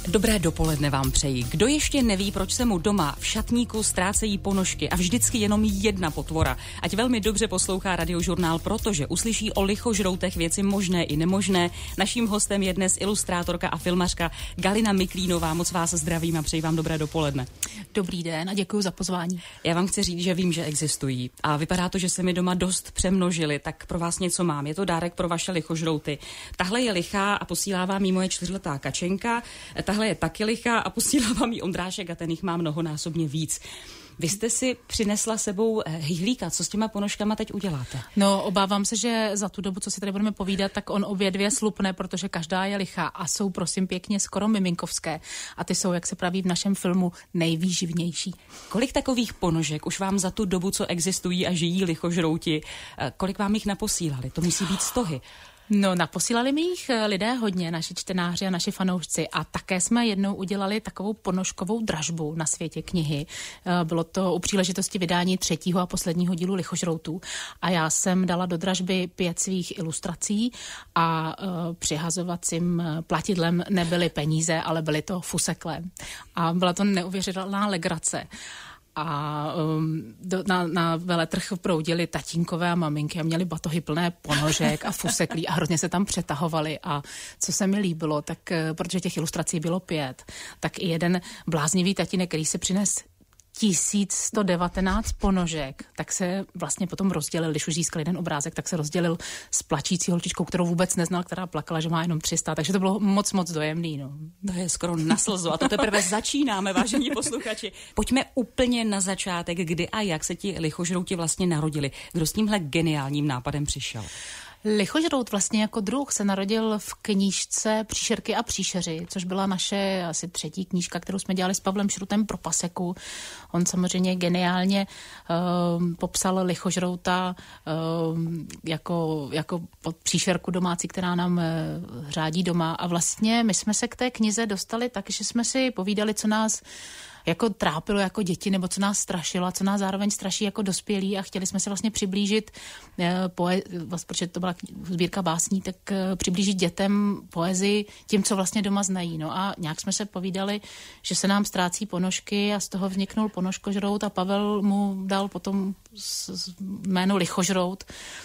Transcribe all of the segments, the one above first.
Dobré dopoledne vám přeji. Kdo ještě neví, proč se mu doma v šatníku ztrácejí ponožky a vždycky jenom jedna potvora, ať velmi dobře poslouchá Radiožurnál, protože uslyší o lichožroutech věci možné i nemožné. Naším hostem je dnes ilustrátorka a filmařka Galina Miklínová. Moc vás zdravím a přeji vám dobré dopoledne. Dobrý den a děkuji za pozvání. Já vám chci říct, že vím, že existují a vypadá to, že se mi doma dost přemnožili, tak pro vás něco mám. Je to dárek pro vaše lichožrouty. Tahle je lichá a posílá vám jí moje 4letá Kačenka. Tahle je taky lichá a posílá vám jí Ondrášek a ten jich má mnohonásobně víc. Vy jste si přinesla sebou hýhlíka. Co s těma ponožkama teď uděláte? No, obávám se, že za tu dobu, co si tady budeme povídat, tak on obě dvě slupne, protože každá je lichá a jsou, prosím pěkně, skoro miminkovské. A ty jsou, jak se praví v našem filmu, nejvýživnější. Kolik takových ponožek už vám za tu dobu, co existují a žijí lichožrouti, kolik vám jich naposílali? To musí být stohy. No, naposílali mi jich lidé hodně, naši čtenáři a naši fanoušci, a také jsme jednou udělali takovou ponožkovou dražbu na Světě knihy. Bylo to u příležitosti vydání 3. a posledního dílu Lichožroutů a já jsem dala do dražby 5 svých ilustrací a přihazovacím platidlem nebyly peníze, ale byly to fusekle. A byla to neuvěřitelná legrace. A na veletrh proudili tatínkové a maminky a měli batohy plné ponožek a fuseklí a hrozně se tam přetahovali. A co se mi líbilo, tak protože těch ilustrací bylo 5, tak i jeden bláznivý tatínek, který se přines 1119 ponožek, tak se vlastně potom rozdělil, když už získal jeden obrázek, tak se rozdělil s plačící holčičkou, kterou vůbec neznal, která plakala, že má jenom 300, takže to bylo moc dojemný. No. To je skoro na slzu a to teprve začínáme, vážení posluchači. Pojďme úplně na začátek, kdy a jak se ti lichožrouti vlastně narodili. Kdo s tímhle geniálním nápadem přišel? Lichožrout vlastně jako druh se narodil v knížce Příšerky a příšeři, což byla naše asi 3. knížka, kterou jsme dělali s Pavlem Šrutem pro Paseku. On samozřejmě geniálně popsal lichožrouta jako příšerku domácí, která nám řádí doma. A vlastně my jsme se k té knize dostali tak, že jsme si povídali, co nás jako trápilo jako děti, nebo co nás strašilo a co nás zároveň straší jako dospělí, a chtěli jsme se vlastně přiblížit, protože to byla sbírka básní, tak přiblížit dětem poezii tím, co vlastně doma znají. No a nějak jsme se povídali, že se nám ztrácí ponožky a z toho vzniknul ponožkožrout a Pavel mu dal potom jméno Lichožrout.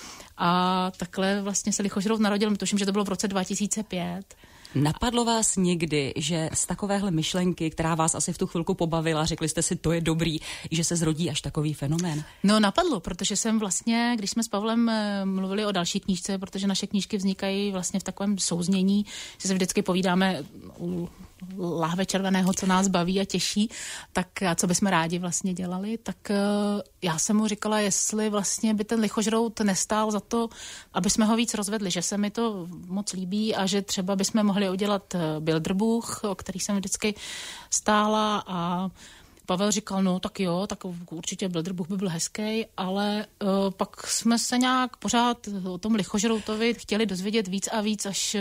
A takhle vlastně se Lichožrout narodil, tuším, že to bylo v roce 2005. Napadlo vás někdy, že z takovéhle myšlenky, která vás asi v tu chvilku pobavila, řekli jste si, to je dobrý, že se zrodí až takový fenomén? No napadlo, protože jsem vlastně, když jsme s Pavlem mluvili o další knížce, protože naše knížky vznikají vlastně v takovém souznění, že se vždycky povídáme u láhve červeného, co nás baví a těší, tak a co bychom rádi vlastně dělali, tak já jsem mu říkala, jestli vlastně by ten lichožrout nestál za to, aby jsme ho víc rozvedli, že se mi to moc líbí a že třeba bychom mohli udělat Bilderbuch, o který jsem vždycky stála, a Pavel říkal, no tak jo, tak určitě Bilderbuch by byl hezký, ale pak jsme se nějak pořád o tom lichožroutovi chtěli dozvědět víc a víc, až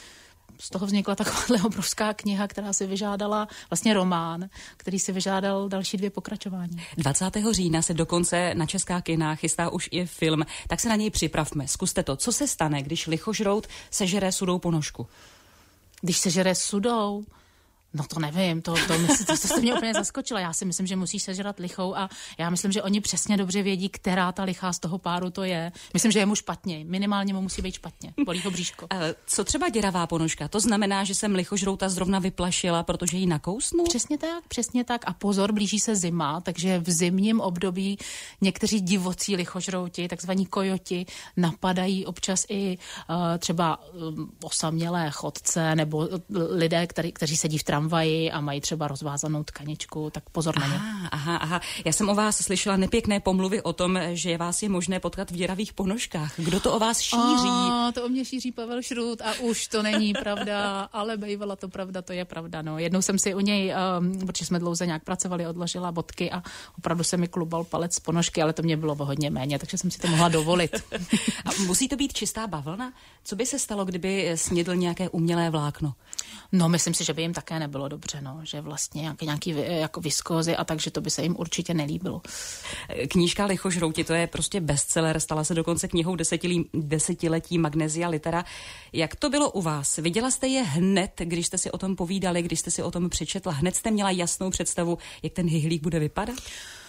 z toho vznikla takováhle obrovská kniha, která si vyžádala vlastně román, který si vyžádal další 2 pokračování. 20. října se dokonce na česká kina chystá už i film, tak se na něj připravme. Zkuste to. Co se stane, když lichožrout sežere sudou ponožku? Když sežere sudou? No to nevím, to jste mě úplně zaskočila. Já si myslím, že musíš sežrat lichou a já myslím, že oni přesně dobře vědí, která ta lichá z toho páru to je. Myslím, že je mu špatně. Minimálně mu musí být špatně. Bolí ho bříško. Co třeba děravá ponožka? To znamená, že jsem lichožrouta zrovna vyplašila, protože ji nakousnu? Přesně tak. A pozor, blíží se zima, takže v zimním období někteří divocí lichožrouti, takzvaní kojoti, napadají občas i třeba osamělé chodce nebo lidé, kteří sedí v tramvaji a mají třeba rozvázanou tkaničku, tak pozor na ně. Aha. Já jsem o vás slyšela nepěkné pomluvy o tom, že vás je možné potkat v děravých ponožkách. Kdo to o vás šíří? To o mě šíří Pavel Šrut a už to není pravda, ale bývala to pravda, to je pravda. No. Jednou jsem si u něj, protože jsme dlouze nějak pracovali, odložila bodky a opravdu se mi klubal palec z ponožky, ale to mě bylo hodně méně, takže jsem si to mohla dovolit. A musí to být čistá bavlna? Co by se stalo, kdyby snědl nějaké umělé vlákno? No, myslím si, že by jim také nebylo dobře, no, že vlastně nějaký jako viskózy a takže to by se jim určitě nelíbilo. Knížka Lichožrouti, to je prostě bestseller, stala se dokonce knihou desetiletí Magnesia Litera. Jak to bylo u vás? Viděla jste je hned, když jste si o tom povídali, když jste si o tom přečetla? Hned jste měla jasnou představu, jak ten hyhlík bude vypadat?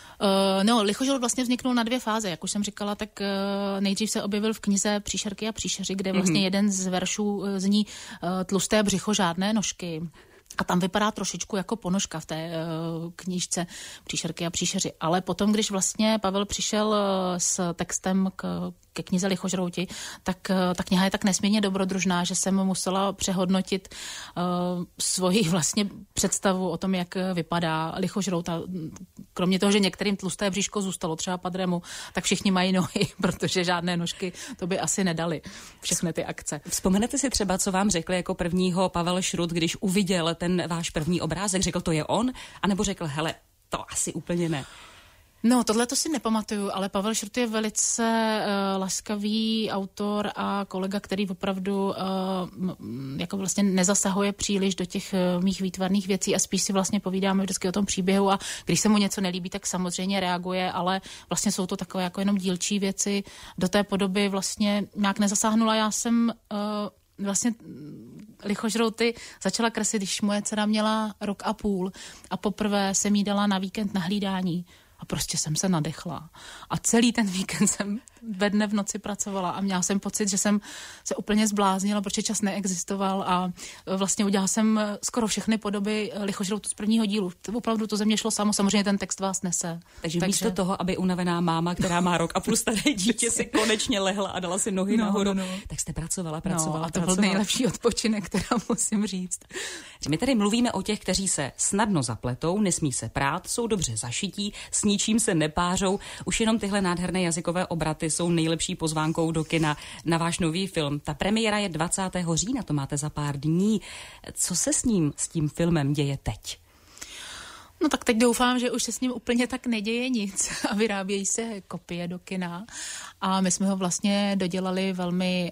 No, Lichožrout vlastně vzniknul na 2 fáze, jak už jsem říkala, tak nejdřív se objevil v knize Příšerky a příšeři, kde vlastně jeden z veršů zní tlusté břicho, žádné nožky. A tam vypadá trošičku jako ponožka v té knížce Příšerky a příšeři. Ale potom, když vlastně Pavel přišel s textem ke knize Lichožrouti, tak ta kniha je tak nesmírně dobrodružná, že jsem musela přehodnotit svoji vlastně představu o tom, jak vypadá lichožrout. A kromě toho, že některým tlusté bříško zůstalo, třeba Padrému, tak všichni mají nohy, protože žádné nožky to by asi nedali, všechny ty akce. Vzpomenete si třeba, co vám řekl jako prvního Pavel Šrut, když uviděl ten váš první obrázek? Řekl, to je on? A nebo řekl, hele, to asi úplně ne? No, tohle to si nepamatuju, ale Pavel Šrut je velice laskavý autor a kolega, který opravdu jako vlastně nezasahuje příliš do těch mých výtvarných věcí a spíš si vlastně povídáme vždycky o tom příběhu a když se mu něco nelíbí, tak samozřejmě reaguje, ale vlastně jsou to takové jako jenom dílčí věci. Do té podoby vlastně nějak nezasáhnula. Já jsem vlastně Lichožrouty začala kreslit, když moje dcera měla 1,5 roku a poprvé jsem jí dala na víkend na hlídání. A prostě jsem se nadechla. A celý ten víkend jsem ve dne v noci pracovala a měla jsem pocit, že jsem se úplně zbláznila, protože čas neexistoval a vlastně udělala jsem skoro všechny podoby Lichožroutu z prvního dílu. Opravdu to ze mě šlo samo, samozřejmě ten text vás nese. Takže místo toho, aby unavená máma, která má 1,5 roku staré dítě, si konečně lehla a dala si nohy nahoru, tak jste pracovala. A to byl nejlepší odpočinek, teda musím říct. My tady mluvíme o těch, kteří se snadno zapletou, nesmí se prát, jsou dobře zašití, s ničím se nepářou. Už jenom tyhle nádherné jazykové obraty jsou nejlepší pozvánkou do kina na váš nový film. Ta premiéra je 20. října, to máte za pár dní. Co se s tím filmem děje teď? No tak teď doufám, že už se s ním úplně tak neděje nic a vyrábějí se kopie do kina. A my jsme ho vlastně dodělali velmi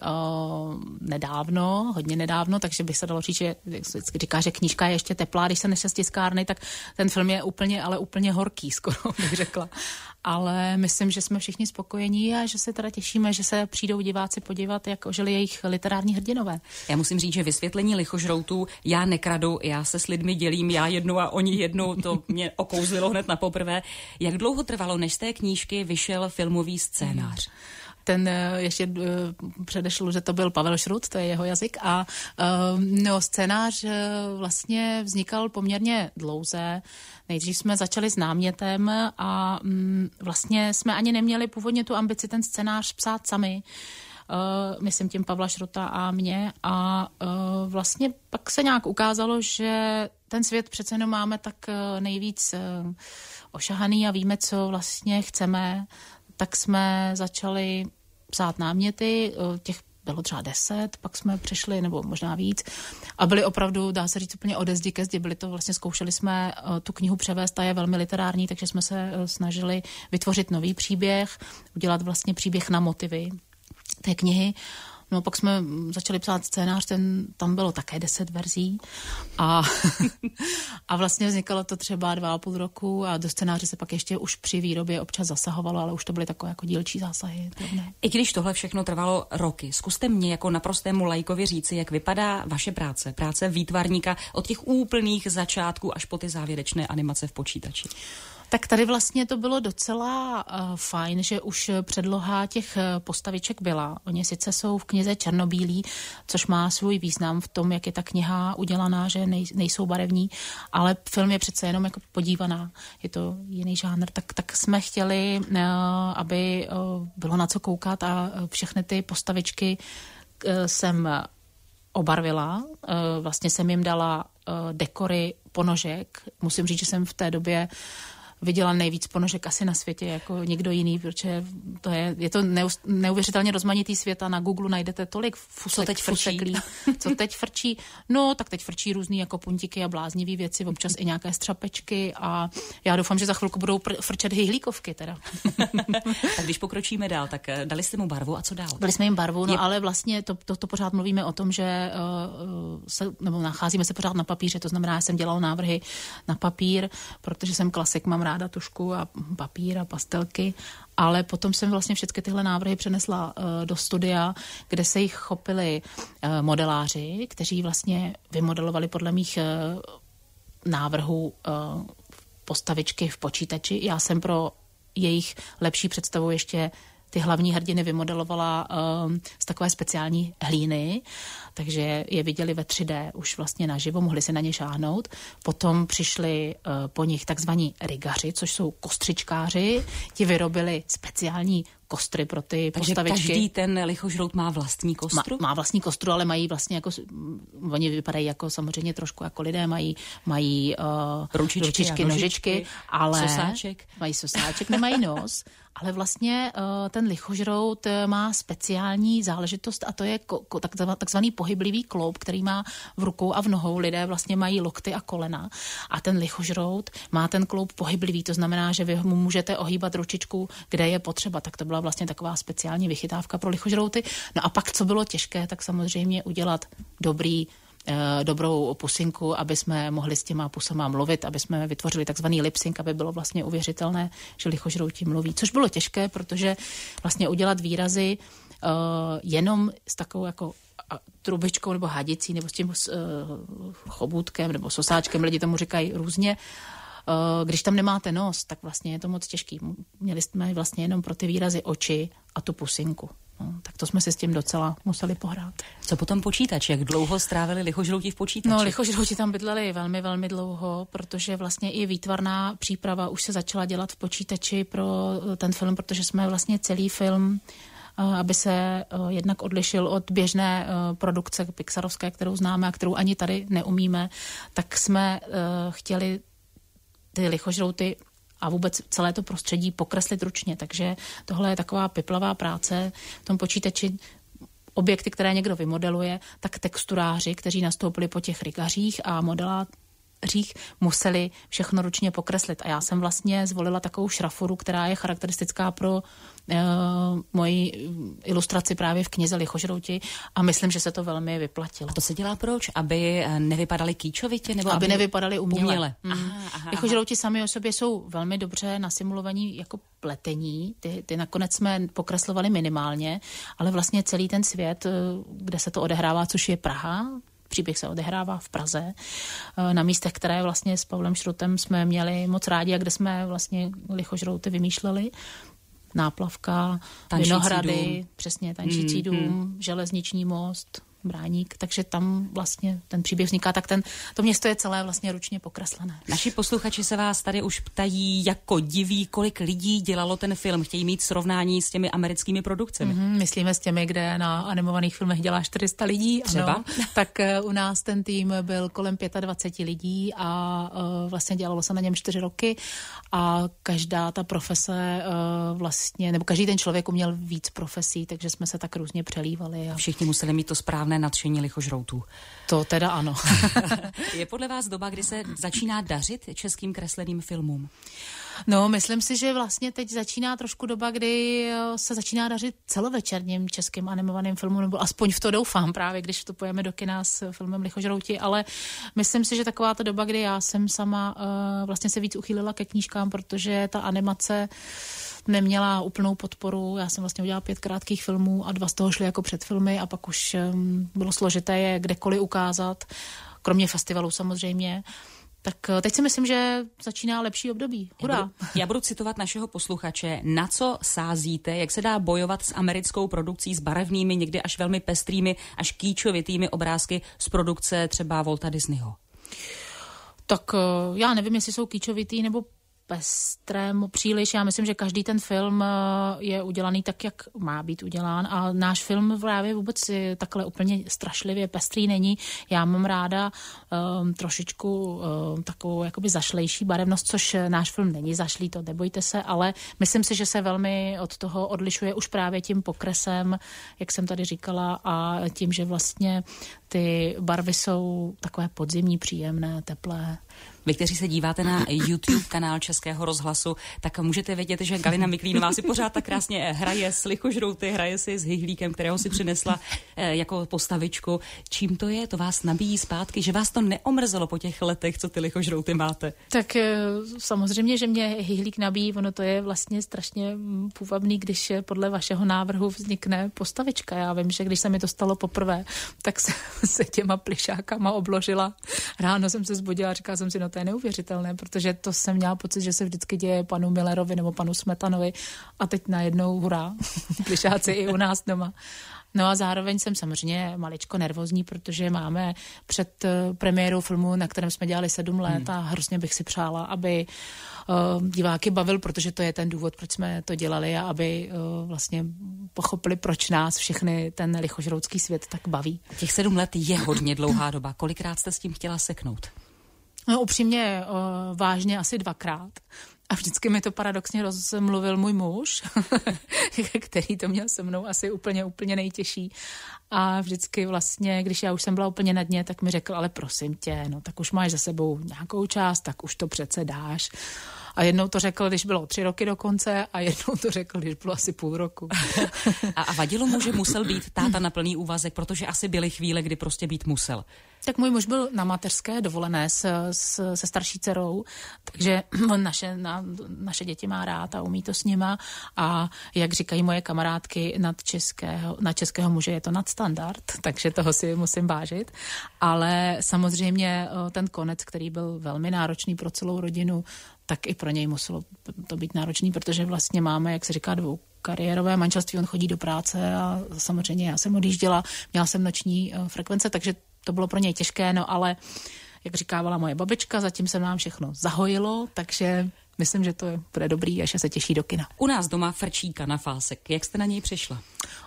nedávno, hodně nedávno, takže bych se dalo říct, že říká, že knížka je ještě teplá, když se nese z tiskárny, tak ten film je úplně horký, skoro bych řekla. Ale myslím, že jsme všichni spokojení a že se teda těšíme, že se přijdou diváci podívat, jak ožili jejich literární hrdinové. Já musím říct, že vysvětlení Lichožroutů, já nekradu, já se s lidmi dělím, já jednou a oni jednou, to mě okouzlilo hned na poprvé. Jak dlouho trvalo, než z té knížky vyšel filmový scénář? Ten ještě předešlo, že to byl Pavel Šrut, to je jeho jazyk a scénář vlastně vznikal poměrně dlouze. Nejdřív jsme začali s námětem a vlastně jsme ani neměli původně tu ambici ten scénář psát sami. Myslím tím Pavla Šruta a mě a vlastně pak se nějak ukázalo, že ten svět přece jenom máme tak nejvíc ošahaný a víme, co vlastně chceme, tak jsme začali psát náměty, těch bylo třeba 10, pak jsme přešli, nebo možná víc, a byli opravdu, dá se říct, úplně ode zdi ke zdi, byli to vlastně, zkoušeli jsme tu knihu převést, a je velmi literární, takže jsme se snažili vytvořit nový příběh, udělat vlastně příběh na motivy té knihy. No pak jsme začali psát scénář, tam bylo také 10 verzí a vlastně vznikalo to třeba 2,5 roku a do scénáře se pak ještě už při výrobě občas zasahovalo, ale už to byly takové jako dílčí zásahy. I když tohle všechno trvalo roky, zkuste mě jako naprostému laikovi říci, jak vypadá vaše práce výtvarníka od těch úplných začátků až po ty závěrečné animace v počítači. Tak tady vlastně to bylo docela fajn, že už předloha těch postaviček byla. Oni sice jsou v knize černobílí, což má svůj význam v tom, jak je ta kniha udělaná, že nejsou barevní, ale film je přece jenom jako podívaná. Je to jiný žánr, tak jsme chtěli, aby bylo na co koukat a všechny ty postavičky jsem obarvila. Vlastně jsem jim dala dekory ponožek. Musím říct, že jsem v té době viděla nejvíc ponožek asi na světě jako nikdo jiný, protože je to neuvěřitelně rozmanitý svět a na Google najdete tolik fuseklí. Co teď frčí? No, tak teď frčí různý jako puntíky a bláznivý věci, občas i nějaké střapečky a já doufám, že za chvilku budou frčet hyhlíkovky teda. Tak když pokročíme dál, tak dali jste mu barvu a co dál? Dali jsme jim barvu, no ale vlastně to pořád mluvíme o tom, že nebo nacházíme se pořád na papíře, to znamená, že jsem dělala návrhy na papír, protože jsem klasik, mám ráda tušku a papír a pastelky, ale potom jsem vlastně všechny tyhle návrhy přenesla do studia, kde se jich chopili modeláři, kteří vlastně vymodelovali podle mých návrhů postavičky v počítači. Já jsem pro jejich lepší představu ještě ty hlavní hrdiny vymodelovala z takové speciální hlíny, takže je viděli ve 3D už vlastně naživo, mohli se na ně šáhnout. Potom přišli po nich takzvaní rigaři, což jsou kostřičkáři. Ti vyrobili speciální kostry pro ty postavičky. Takže každý ten lichožrout má vlastní kostru? Má vlastní kostru, ale mají vlastně jako, oni vypadají jako samozřejmě trošku jako lidé, mají ručičky, nožičky, ale sosáček. Mají sosáček, nemají nos, ale vlastně ten lichožrout má speciální záležitost a to je takzvaný pohyblivý kloub, který má v rukou a v nohou. Lidé vlastně mají lokty a kolena a ten lichožrout má ten kloub pohyblivý, to znamená, že vy mu můžete ohýbat ručičku, kde je potřeba. Tak to byla vlastně taková speciální vychytávka pro lichožrouty. No a pak, co bylo těžké, tak samozřejmě udělat dobrou pusinku, aby jsme mohli s těma pusama mluvit, aby jsme vytvořili takzvaný lip-sync, aby bylo vlastně uvěřitelné, že lichožrouti mluví. Což bylo těžké, protože vlastně udělat výrazy jenom s takovou jako trubičkou nebo hadicí nebo s tím chobůtkem nebo sosáčkem, lidi tomu říkají různě. Když tam nemáte nos, tak vlastně je to moc těžký. Měli jsme vlastně jenom pro ty výrazy oči a tu pusinku. No, tak to jsme si s tím docela museli pohrát. Co potom počítač? Jak dlouho strávili lichožrouti v počítači? No, lichožrouti tam bydleli velmi, velmi dlouho, protože vlastně i výtvarná příprava už se začala dělat v počítači pro ten film, protože jsme vlastně celý film, aby se jednak odlišil od běžné produkce pixarovské, kterou známe a kterou ani tady neumíme, tak jsme chtěli ty lichožrouty a vůbec celé to prostředí pokreslit ručně. Takže tohle je taková piplavá práce v tom počítači. Objekty, které někdo vymodeluje, tak texturáři, kteří nastoupili po těch rigařích a modelářích, museli všechno ručně pokreslit. A já jsem vlastně zvolila takovou šrafuru, která je charakteristická pro moji ilustraci právě v knize Lichožrouti a myslím, že se to velmi vyplatilo. A to se dělá proč? Aby nevypadaly kýčovitě? Nebo aby nevypadaly uměle. Aha. Lichožrouti sami o sobě jsou velmi dobře nasimulovaní jako pletení. Ty nakonec jsme pokreslovali minimálně, ale vlastně celý ten svět, kde se to odehrává, což je Praha, příběh se odehrává v Praze, na místech, které vlastně s Pavlem Šrutem jsme měli moc rádi a kde jsme vlastně lichožrouty vymýšleli. Náplavka, Vinohrady, přesně tančící dům, železniční most, Bráník, takže tam vlastně ten příběh vzniká, tak to město je celé vlastně ručně pokreslené. Naši posluchači se vás tady už ptají, jako diví, kolik lidí dělalo ten film. Chtějí mít srovnání s těmi americkými produkcemi. Myslíme s těmi, kde na animovaných filmech dělá 400 lidí. Třeba? Ano, tak u nás ten tým byl kolem 25 lidí a vlastně dělalo se na něm 4 roky a každá ta profese vlastně, nebo každý ten člověk uměl víc profesí, takže jsme se tak různě přelívali. A všichni museli mít to správné nadšení lichožroutů. To teda ano. Je podle vás doba, kdy se začíná dařit českým kresleným filmům? No, myslím si, že vlastně teď začíná trošku doba, kdy se začíná dařit celovečerním českým animovaným filmům, nebo aspoň v to doufám právě, když vstupujeme do kina s filmem Lichožrouti, ale myslím si, že taková ta doba, kdy já jsem sama vlastně se víc uchýlila ke knížkám, protože ta animace neměla úplnou podporu. Já jsem vlastně udělala 5 krátkých filmů a 2 z toho šly jako předfilmy a pak už bylo složité je kdekoliv ukázat, kromě festivalů samozřejmě. Tak teď si myslím, že začíná lepší období. Hurá. Já budu citovat našeho posluchače. Na co sázíte, jak se dá bojovat s americkou produkcí, s barevnými, někdy až velmi pestrými, až kýčovitými obrázky z produkce třeba Walta Disneyho? Tak já nevím, jestli jsou kýčovitý nebo pestrému příliš. Já myslím, že každý ten film je udělaný tak, jak má být udělán a náš film právě vůbec takhle úplně strašlivě pestrý není. Já mám ráda trošičku takovou jakoby zašlejší barevnost, což náš film není zašlý, to nebojte se, ale myslím si, že se velmi od toho odlišuje už právě tím pokresem, jak jsem tady říkala, a tím, že vlastně ty barvy jsou takové podzimní, příjemné, teplé. Vy, kteří se díváte na YouTube kanál Českého rozhlasu, tak můžete vědět, že Galina Miklínová si pořád tak krásně hraje s lichožrouty, hraje si s hyhlíkem, kterého si přinesla jako postavičku. Čím to je? To vás nabíjí zpátky, že vás to neomrzelo po těch letech, co ty lichožrouty máte? Tak samozřejmě, že mě hyhlík nabíjí, ono to je vlastně strašně půvabný, když podle vašeho návrhu vznikne postavička. Já vím, že když se mi to stalo poprvé, tak se těma plišákama obložila. Ráno jsem se zbudila a říkala jsem si, no to je neuvěřitelné, protože to jsem měla pocit, že se vždycky děje panu Millerovi nebo panu Smetanovi a teď najednou hurá, plišáci i u nás doma. No a zároveň jsem samozřejmě maličko nervózní, protože máme před premiérou filmu, na kterém jsme dělali 7 let a hrozně bych si přála, aby diváky bavil, protože to je ten důvod, proč jsme to dělali a aby vlastně pochopili, proč nás všechny ten lichožroutský svět tak baví. Těch 7 let je hodně dlouhá doba. Kolikrát jste s tím chtěla seknout? No upřímně vážně asi 2krát. A vždycky mi to paradoxně rozmluvil můj muž, který to měl se mnou asi úplně nejtěžší. A vždycky vlastně, když já už jsem byla úplně na dně, tak mi řekl, ale prosím tě, no tak už máš za sebou nějakou část, tak už to přece dáš. A jednou to řekl, když bylo 3 roky do konce a jednou to řekl, když bylo asi půl roku. A vadilo mu, že musel být táta na plný úvazek, protože asi byly chvíle, kdy prostě být musel. Tak můj muž byl na mateřské dovolené se starší dcerou, takže on naše děti má rád a umí to s nima a jak říkají moje kamarádky, na českého muže je to nadstandard, takže toho si musím vážit. Ale samozřejmě ten konec, který byl velmi náročný pro celou rodinu, tak i pro něj muselo to být náročný, protože vlastně máme, jak se říká, kariérové manželství, on chodí do práce a samozřejmě já jsem odjížděla, měla jsem noční frekvence, takže to bylo pro něj těžké, no ale jak říkávala moje babička, zatím se nám všechno zahojilo, takže myslím, že to bude dobrý a že se těší do kina. U nás doma frčí kanafásek. Jak jste na něj přišla?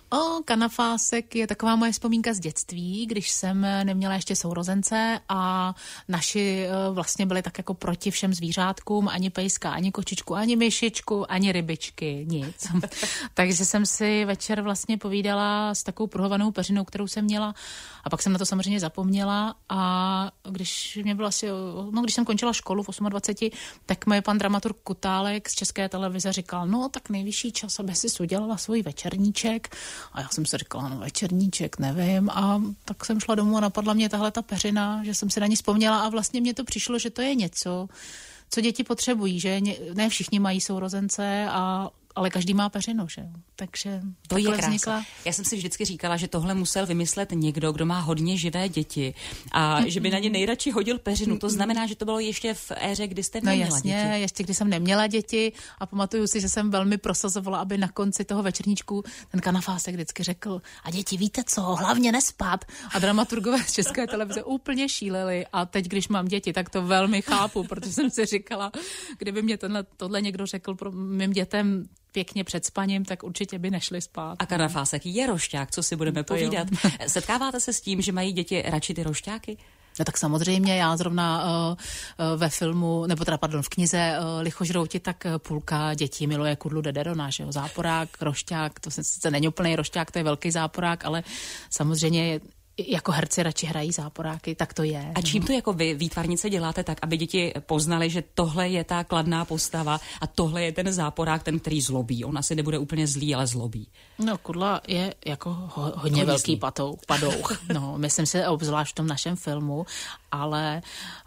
Kanafásek je taková moje vzpomínka z dětství, když jsem neměla ještě sourozence a naši vlastně byli tak jako proti všem zvířátkům, ani pejska, ani kočičku, ani myšičku, ani rybičky, nic. Takže jsem si večer vlastně povídala s takovou pruhovanou peřinou, kterou jsem měla a pak jsem na to samozřejmě zapomněla a když mě bylo asi, když jsem končila školu v 28, tak mi pan dramaturg Kutálek z České televize říkal, no tak nejvyšší čas, aby si udělala svůj večerníček. A já jsem si říkala, no večerníček, nevím. A tak jsem šla domů a napadla mě tahle ta peřina, že jsem si na ní vzpomněla a vlastně mně to přišlo, že to je něco, co děti potřebují, že ne všichni mají sourozence, ale každý má peřinu, že? Takže to je krása. Já jsem si vždycky říkala, že tohle musel vymyslet někdo, kdo má hodně živé děti a že by na ně nejradši hodil peřinu. To znamená, že to bylo ještě v éře, kdy jste neměla děti. No ještě když jsem neměla děti a pamatuju si, že jsem velmi prosazovala, aby na konci toho večerníčku ten kanafásek vždycky řekl, a děti, víte co, hlavně nespat. A dramaturgové z České televize úplně šíleli a teď, když mám děti, tak to velmi chápu, protože jsem si říkala, kdyby mě tohle někdo řekl pro mým dětem pěkně před spaním, tak určitě by nešli spát. A kanafásek je rošťák, co si budeme povídat. Setkáváte se s tím, že mají děti radši ty rošťáky? No tak samozřejmě, já zrovna ve filmu, v knize Lichožrouti, tak půlka dětí miluje Kudlu Dederona, že jo, záporák, rošťák, to sice není úplný rošťák, to je velký záporák, ale samozřejmě jako herci radši hrají záporáky, tak to je. A čím to jako vy, výtvarnice, děláte tak, aby děti poznali, že tohle je ta kladná postava a tohle je ten záporák, ten, který zlobí. On asi nebude úplně zlý, ale zlobí. No, Kudla je jako hodně velký padouch. No, myslím si, obzvlášť v tom našem filmu, ale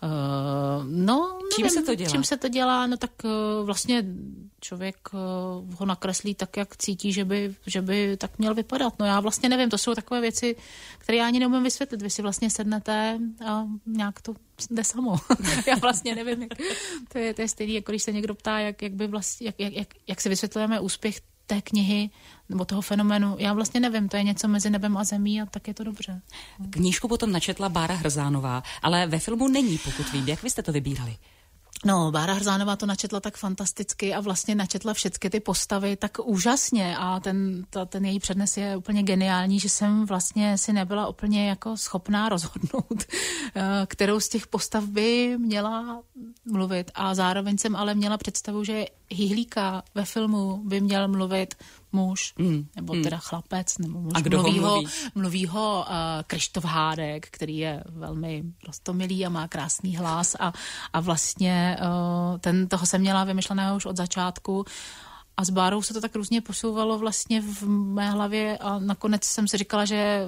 čím se to dělá? Čím se to dělá? No tak vlastně člověk ho nakreslí tak, jak cítí, že by tak měl vypadat. No já vlastně nevím, to jsou takové věci, které já ani neumím vysvětlit. Vy si vlastně sednete a nějak to jde samo. Já vlastně nevím, to je stejný, jako když se někdo ptá, jak si vysvětlujeme úspěch té knihy nebo toho fenoménu. Já vlastně nevím, to je něco mezi nebem a zemí a tak je to dobře. Knížku potom načetla Bára Hrzánová, ale ve filmu není, pokud vím. Jak vy jste to vybírali? No, Bára Hrzánová to načetla tak fantasticky a vlastně načetla všechny ty postavy tak úžasně a ten její přednes je úplně geniální, že jsem vlastně si nebyla úplně jako schopná rozhodnout, kterou z těch postav by měla mluvit a zároveň jsem ale měla představu, že Hyhlíka ve filmu by měl mluvit muž, nebo teda chlapec, nebo muž. A kdo mluví ho Krištof Hádek, který je velmi prostomilý a má krásný hlas a vlastně toho jsem měla vymyšleného už od začátku a s Bárou se to tak různě posouvalo vlastně v mé hlavě a nakonec jsem si říkala, že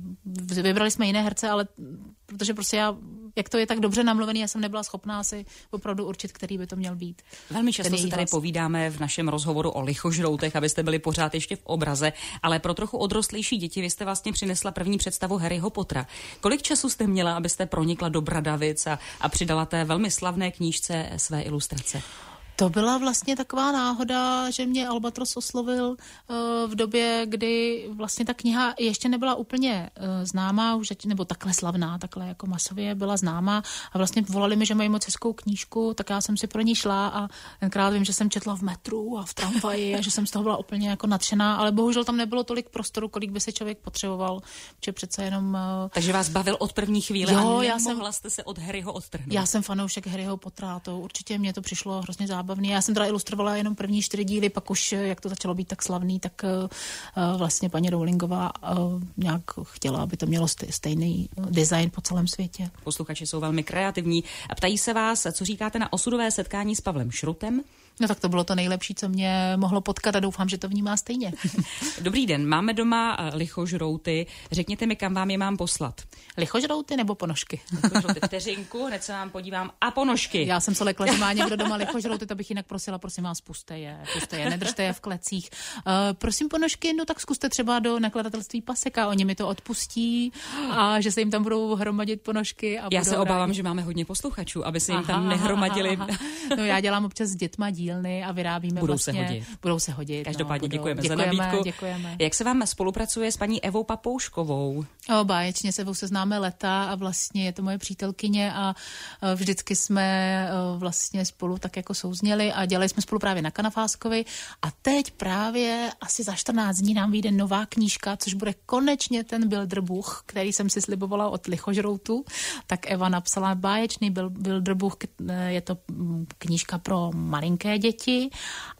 vybrali jsme jiné herce, ale protože prostě jak to je tak dobře namluvený, já jsem nebyla schopná si opravdu určit, který by to měl být. Velmi často si tady povídáme v našem rozhovoru o lichožroutech, abyste byli pořád ještě v obraze, ale pro trochu odrostlejší děti vy jste vlastně přinesla první představu Harryho Pottera. Kolik času jste měla, abyste pronikla do Bradavic a přidala té velmi slavné knížce své ilustrace? To byla vlastně taková náhoda, že mě Albatros oslovil v době, kdy vlastně ta kniha ještě nebyla úplně známá, už, nebo takhle slavná, takhle jako masově byla známá a vlastně volali mi, že mají moc hezkou knížku, tak já jsem si pro ní šla a tenkrát vím, že jsem četla v metru a v tramvaji a že jsem z toho byla úplně jako nadšená, ale bohužel tam nebylo tolik prostoru, kolik by si člověk potřeboval, že přece jenom... Takže vás bavil od první chvíle a nemohla jste se od Harryho odtrhnout. Já jsem fanoušek Harryho Pottera, to určitě mě to přišlo hrozně zábavný. Já jsem teda ilustrovala jenom první 4 díly, pak už, jak to začalo být tak slavný, tak vlastně paní Rowlingová nějak chtěla, aby to mělo stejný design po celém světě. Posluchači jsou velmi kreativní a ptají se vás, co říkáte na osudové setkání s Pavlem Šrutem? No tak to bylo to nejlepší, co mě mohlo potkat a doufám, že to vnímá stejně. Dobrý den, máme doma lichožrouty. Řekněte mi, kam vám je mám poslat. Lichožrouty nebo ponožky? Lichožrouty, vteřinku, hned se vám podívám. A ponožky. Já jsem se lekla, že má někdo doma lichožrouty, to bych jinak prosila, prosím vás, puste je, nedržte je v klecích. Prosím ponožky, no tak zkuste třeba do nakladatelství Paseka, oni mi to odpustí a že se jim tam budou hromadit ponožky. A já se obávám, že máme hodně posluchačů, aby se jim tam nehromadili. No já dělám občas s dětma dílny a vyrábíme Budou se hodit. Každopádně děkujeme za nabídku. Děkujeme. Jak se vám spolupracuje s paní Evou Papouškovou? Báječně, se Evou se známe leta a vlastně je to moje přítelkyně a vždycky jsme vlastně spolu tak jako souzněli a dělali jsme spolu právě na Kanafáskovi a teď právě asi za 14 dní nám vyjde nová knížka, což bude konečně ten Bilderbuch, který jsem si slibovala od lichožroutu, tak Eva napsala báječný Bilderbuch, je to knížka pro malinké děti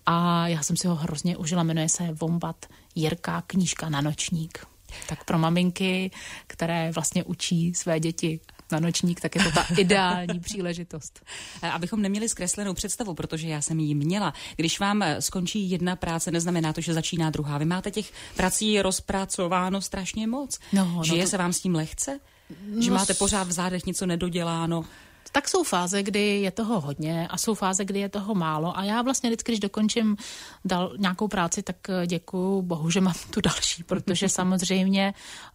a já jsem si ho hrozně užila, jmenuje se Vombat Jirka, knížka na nočník. Tak pro maminky, které vlastně učí své děti na nočník, tak je to ta ideální příležitost. Abychom neměli zkreslenou představu, protože já jsem ji měla. Když vám skončí jedna práce, neznamená to, že začíná druhá. Vy máte těch prací rozpracováno strašně moc. Žije se vám s tím lehce? Že máte pořád v zádech něco nedoděláno? Tak jsou fáze, kdy je toho hodně a jsou fáze, kdy je toho málo a já vlastně vždycky, když dokončím nějakou práci, tak děkuju Bohu, že mám tu další, protože samozřejmě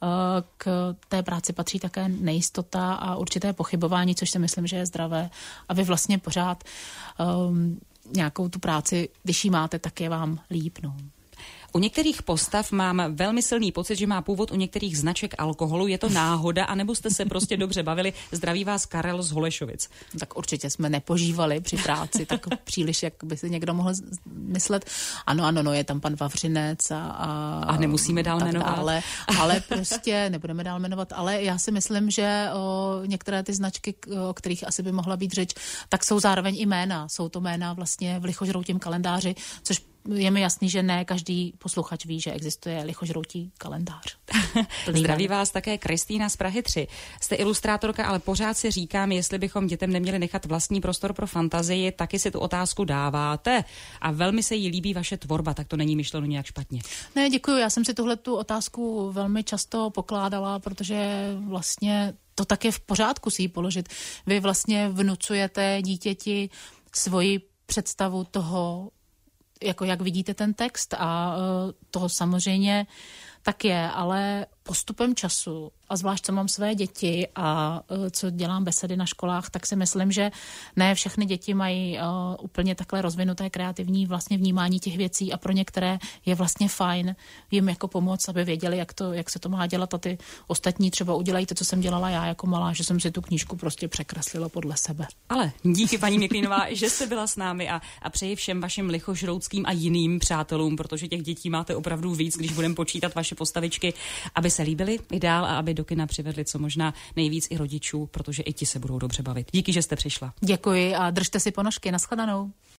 k té práci patří také nejistota a určité pochybování, což si myslím, že je zdravé a vy vlastně pořád nějakou tu práci, když ji máte, tak je vám líp. No. U některých postav mám velmi silný pocit, že má původ u některých značek alkoholu. Je to náhoda, anebo jste se prostě dobře bavili? Zdraví vás Karel z Holešovic. Tak určitě jsme nepožívali při práci tak příliš, jak by si někdo mohl myslet. Ano, je tam pan Vavřinec a nemusíme dál jmenovat. Ale prostě nebudeme dál jmenovat. Ale já si myslím, že některé ty značky, o kterých asi by mohla být řeč, tak jsou zároveň i jména. Jsou to jména vlastně v lichožroutím kalendáři, což je mi jasný, že ne každý posluchač ví, že existuje lichožroutí kalendář. Zdraví vás také Kristýna z Prahy 3. Jste ilustrátorka, ale pořád si říkám, jestli bychom dětem neměli nechat vlastní prostor pro fantazii, taky si tu otázku dáváte. A velmi se jí líbí vaše tvorba, tak to není myšleno nějak špatně. Ne, děkuju. Já jsem si tuhle tu otázku velmi často pokládala, protože vlastně to tak je v pořádku si ji položit. Vy vlastně vnucujete dítěti svoji představu toho, jako jak vidíte ten text a toho samozřejmě tak je, ale postupem času, a zvlášť co mám své děti a co dělám besedy na školách, tak si myslím, že ne všechny děti mají úplně takhle rozvinuté kreativní vlastně vnímání těch věcí a pro některé je vlastně fajn jim jako pomoct, aby věděli, jak se to má dělat, a ty ostatní třeba udělají to, co jsem dělala já jako malá, že jsem si tu knížku prostě překreslila podle sebe. Ale díky, paní Měklínová, že jste byla s námi a přeji všem vašim lichožroutským a jiným přátelům, protože těch dětí máte opravdu víc, když budeme počítat vaše postavičky, aby se líbily i dál a aby do kina přivedli co možná nejvíc i rodičů, protože i ti se budou dobře bavit. Díky, že jste přišla. Děkuji a držte si ponožky. Nashledanou.